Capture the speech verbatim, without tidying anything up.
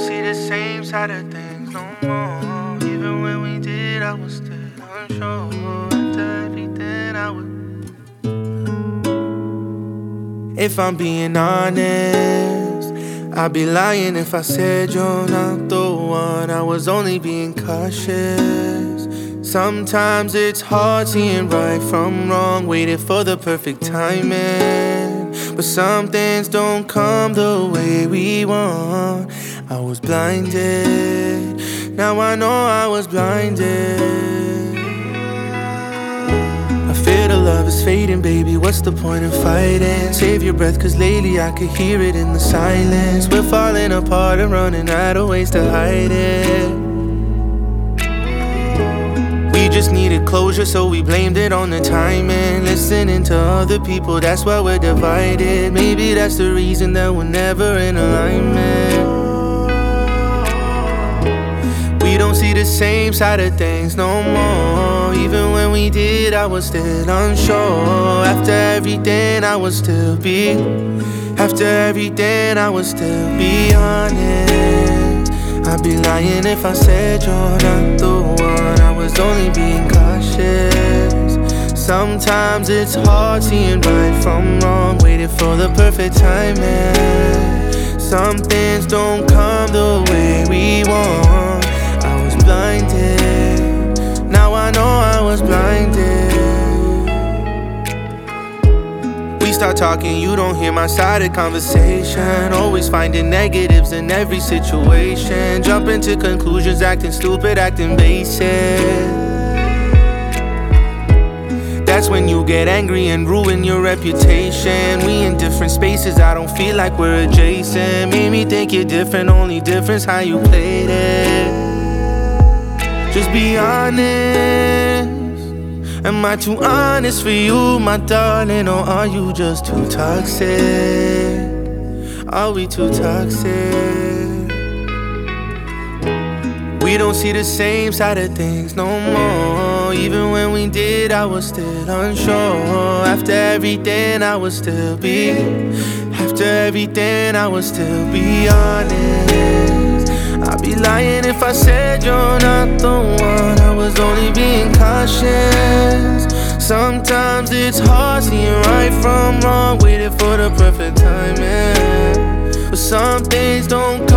see the same side of things no more. Even when we did, I was still unsure. After everything I was. If I'm being honest, I'd be lying if I said you're not the one. I was only being cautious. Sometimes it's hard seeing right from wrong, waiting for the perfect timing. But some things don't come the way we want. I was blinded, now I know I was blinded. I fear the love is fading, baby, what's the point in fighting? Save your breath, cause lately I could hear it in the silence. We're falling apart and running out of ways to hide it. We just needed closure, so we blamed it on the timing. Listening to other people, that's why we're divided. Maybe that's the reason that we're never in alignment. We don't see the same side of things no more. Even when we did, I was still unsure. After everything, I would still be. After everything, I would still be honest. I'd be lying if I said you're not the one. I was only being cautious. Sometimes it's hard seeing right from wrong, waiting for the perfect timing. Some things don't come the way we want. I was blinded, now I know I was blinded. We start talking, you don't hear my side of conversation. Always finding negatives in every situation. Jumping to conclusions, acting stupid, acting basic. That's when you get angry and ruin your reputation. We in different spaces, I don't feel like we're adjacent. Made me think you're different, only difference how you played it. Just be honest. Am I too honest for you, my darling? Or are you just too toxic? Are we too toxic? We don't see the same side of things no more. Even when we did, I was still unsure. After everything, I would still be. After everything, I would still be honest. I'd be lying if I said you're not the one. I was only being cautious. Sometimes it's hard seeing right from wrong, waiting for the perfect timing. But some things don't come